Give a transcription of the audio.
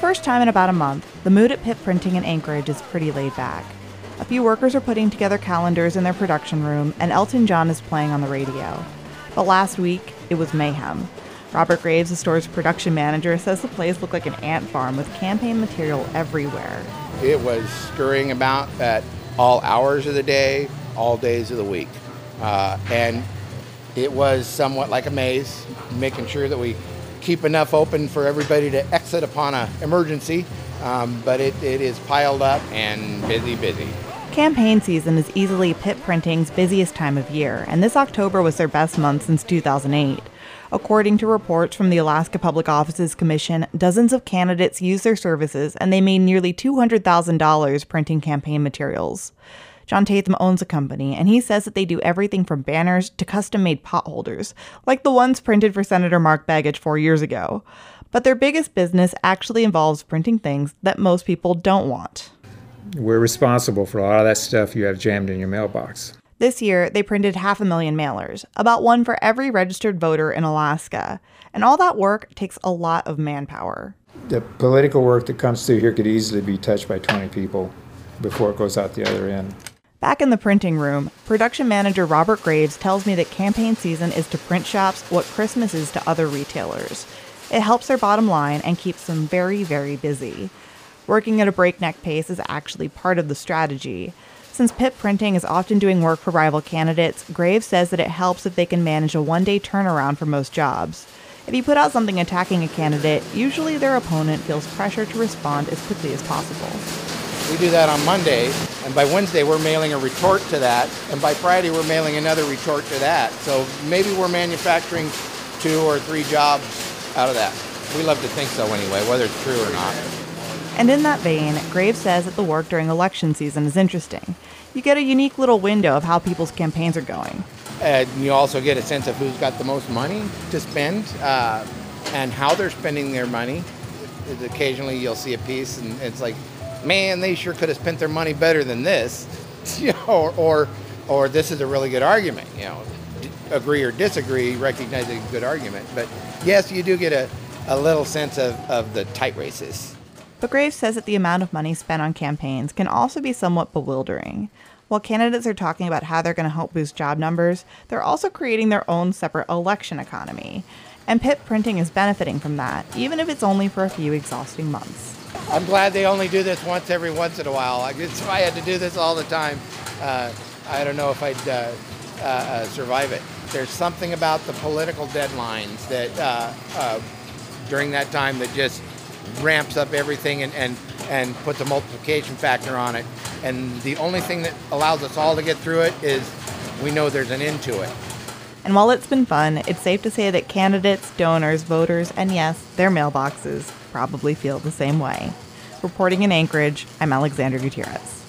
first time in about a month, the mood at Pitt Printing in Anchorage is pretty laid back. A few workers are putting together calendars in their production room, and Elton John is playing on the radio. But last week, it was mayhem. Robert Graves, the store's production manager, says the place looked like an ant farm with campaign material everywhere. It was scurrying about at all hours of the day, all days of the week. And it was somewhat like a maze, making sure that we keep enough open for everybody to exit upon an emergency. But it is piled up and busy. Campaign season is easily Pitt Printing's busiest time of year, and this October was their best month since 2008. According to reports from the Alaska Public Offices Commission, dozens of candidates used their services, and they made nearly $200,000 printing campaign materials. John Tatham owns a company, and he says that they do everything from banners to custom-made potholders, like the ones printed for Senator Mark Begich 4 years ago. But their biggest business actually involves printing things that most people don't want. We're responsible for a lot of that stuff you have jammed in your mailbox. This year, they printed 500,000 mailers, about one for every registered voter in Alaska. And all that work takes a lot of manpower. The political work that comes through here could easily be touched by 20 people before it goes out the other end. Back in the printing room, production manager Robert Graves tells me that campaign season is to print shops what Christmas is to other retailers. It helps their bottom line and keeps them very, very busy. Working at a breakneck pace is actually part of the strategy. Since Pitt Printing is often doing work for rival candidates, Graves says that it helps if they can manage a one-day turnaround for most jobs. If you put out something attacking a candidate, usually their opponent feels pressure to respond as quickly as possible. We do that on Monday, and by Wednesday we're mailing a retort to that, and by Friday we're mailing another retort to that. So maybe we're manufacturing 2 or 3 jobs out of that. We love to think so anyway, whether it's true or not. And in that vein, Graves says that the work during election season is interesting. You get a unique little window of how people's campaigns are going. And you also get a sense of who's got the most money to spend and how they're spending their money. Occasionally you'll see a piece and it's like, man, they sure could have spent their money better than this, or this is a really good argument. Agree or disagree, recognizing a good argument. But yes, you do get a little sense of the tight races. But Graves says that the amount of money spent on campaigns can also be somewhat bewildering. While candidates are talking about how they're going to help boost job numbers, they're also creating their own separate election economy. And Pitt Printing is benefiting from that, even if it's only for a few exhausting months. I'm glad they only do this once every once in a while. I guess if I had to do this all the time, I don't know if I'd survive it. There's something about the political deadlines that during that time that just ramps up everything and puts a multiplication factor on it. And the only thing that allows us all to get through it is we know there's an end to it. And while it's been fun, it's safe to say that candidates, donors, voters, and yes, their mailboxes probably feel the same way. Reporting in Anchorage, I'm Alexandra Gutierrez.